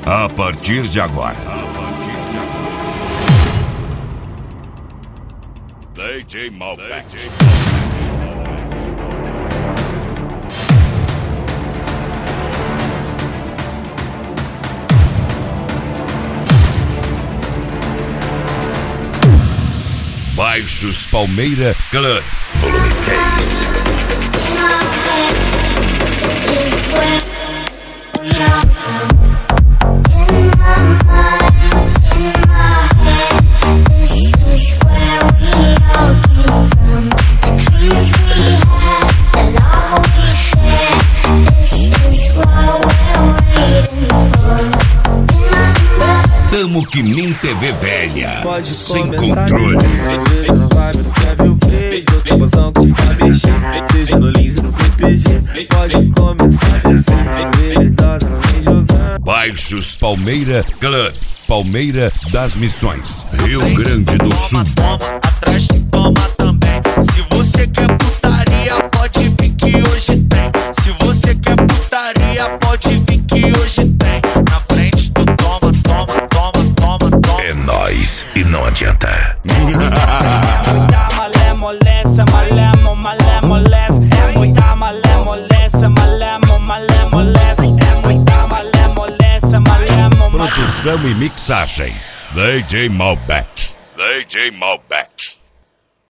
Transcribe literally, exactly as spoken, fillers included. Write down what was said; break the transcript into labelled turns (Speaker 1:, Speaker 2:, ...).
Speaker 1: A partir de agora. A partir de agora. D J Malbec. Baixos Palmeira Club, volume seis. Tamo que nem T V velha, pode sem controle. Seja no Lins e no P P G, pode começar a descer. Veridosa não vem jogando. Baixos Palmeira Club, Palmeira das Missões, Rio Grande do Sul.
Speaker 2: Toma, atrás toma também. Se você quer putaria, pode vir que hoje tem. Se você quer putaria, pode vir que hoje tem. Na frente tu toma, toma, toma, toma, toma.
Speaker 1: É nóis e não adianta.
Speaker 3: Muita malemolência, malemo, malemolência. É muita malemolência, malemo, malemolência. É muita malemolência, malemo.
Speaker 1: Produção e mixagem, D J Malbec. D J Malbec.